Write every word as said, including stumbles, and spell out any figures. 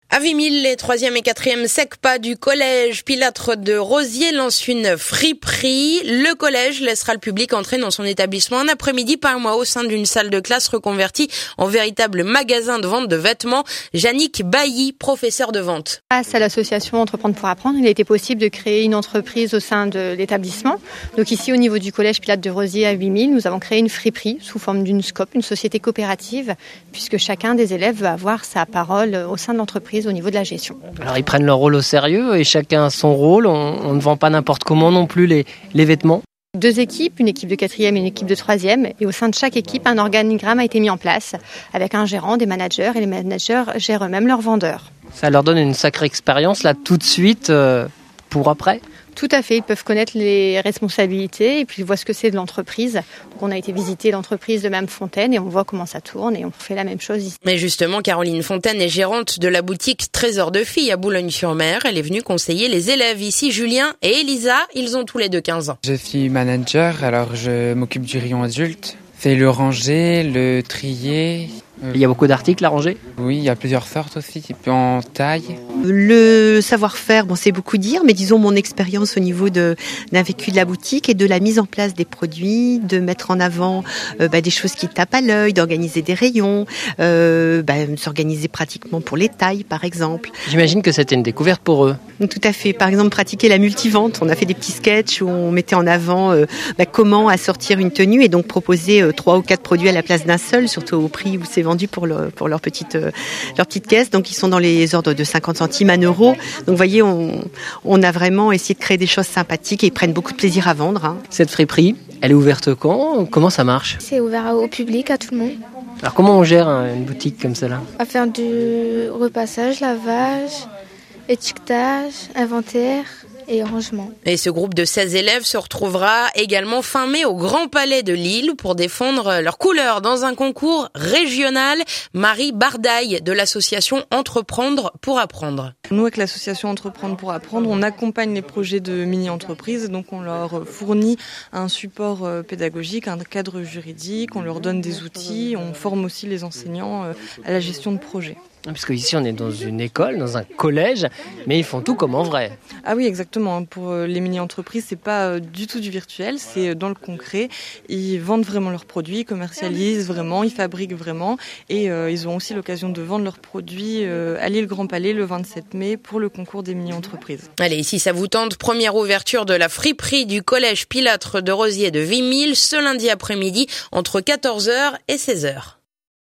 À Vimille, les troisième et quatrième SECPA du collège Pilâtre de Rosiers lancent une friperie. Le collège laissera le public entrer dans son établissement un après-midi par mois au sein d'une salle de classe reconvertie en véritable magasin de vente de vêtements. Yannick Bailly, professeur de vente. Grâce à l'association Entreprendre pour apprendre, il a été possible de créer une entreprise au sein de l'établissement. Donc ici, au niveau du collège Pilâtre de Rosiers à Vimille, nous avons créé une friperie sous forme d'une SCOP, une société coopérative, puisque chacun des élèves va avoir sa parole au sein de l'entreprise au niveau de la gestion. Alors ils prennent leur rôle au sérieux et chacun a son rôle, on, on ne vend pas n'importe comment non plus les, les vêtements. Deux équipes, une équipe de quatrième et une équipe de troisième, et au sein de chaque équipe, un organigramme a été mis en place avec un gérant, des managers, et les managers gèrent eux-mêmes leurs vendeurs. Ça leur donne une sacrée expérience là tout de suite euh, pour après. Tout à fait, ils peuvent connaître les responsabilités et puis ils voient ce que c'est de l'entreprise. Donc on a été visiter l'entreprise de Mme Fontaine et on voit comment ça tourne et on fait la même chose ici. Mais justement, Caroline Fontaine est gérante de la boutique Trésor de Filles à Boulogne-sur-Mer. Elle est venue conseiller les élèves ici. Julien et Elisa, ils ont tous les deux quinze ans. Je suis manager, alors je m'occupe du rayon adulte. Fais le ranger, le trier. Il y a beaucoup d'articles à ranger ? Oui, il y a plusieurs sortes aussi, en taille. Le savoir-faire, bon, c'est beaucoup dire, mais disons mon expérience au niveau de, d'un vécu de la boutique et de la mise en place des produits, de mettre en avant euh, bah, des choses qui tapent à l'œil, d'organiser des rayons, euh, bah, s'organiser pratiquement pour les tailles, par exemple. J'imagine que c'était une découverte pour eux. Tout à fait. Par exemple, pratiquer la multivente. On a fait des petits sketchs où on mettait en avant euh, bah, comment assortir une tenue et donc proposer euh, trois ou quatre produits à la place d'un seul, surtout au prix où c'est vendu pour, le, pour leur, petite, euh, leur petite caisse. Donc, ils sont dans les ordres de cinquante centimes à un euro. Donc, vous voyez, on, on a vraiment essayé de créer des choses sympathiques et ils prennent beaucoup de plaisir à vendre. Hein. Cette friperie, elle est ouverte quand ? Comment ça marche ? C'est ouvert au public, à tout le monde. Alors, comment on gère une boutique comme celle-là ? On va faire du repassage, lavage, étiquetage, inventaire et rangement. Et ce groupe de seize élèves se retrouvera également fin mai au Grand Palais de Lille pour défendre leurs couleurs dans un concours régional. Marie Bardaille de l'association Entreprendre pour apprendre. Nous, avec l'association Entreprendre pour apprendre, on accompagne les projets de mini-entreprises. Donc, on leur fournit un support pédagogique, un cadre juridique, on leur donne des outils, on forme aussi les enseignants à la gestion de projets. Parce qu'ici, on est dans une école, dans un collège, mais ils font tout comme en vrai. Ah oui, exactement. Pour les mini-entreprises, c'est pas du tout du virtuel, c'est dans le concret. Ils vendent vraiment leurs produits, ils commercialisent vraiment, ils fabriquent vraiment. Et euh, ils auront aussi l'occasion de vendre leurs produits euh, à l'île Grand Palais le vingt-sept mai pour le concours des mini-entreprises. Allez, si ça vous tente, première ouverture de la friperie du collège Pilâtre de Rosiers de Vimille ce lundi après-midi entre quatorze heures et seize heures.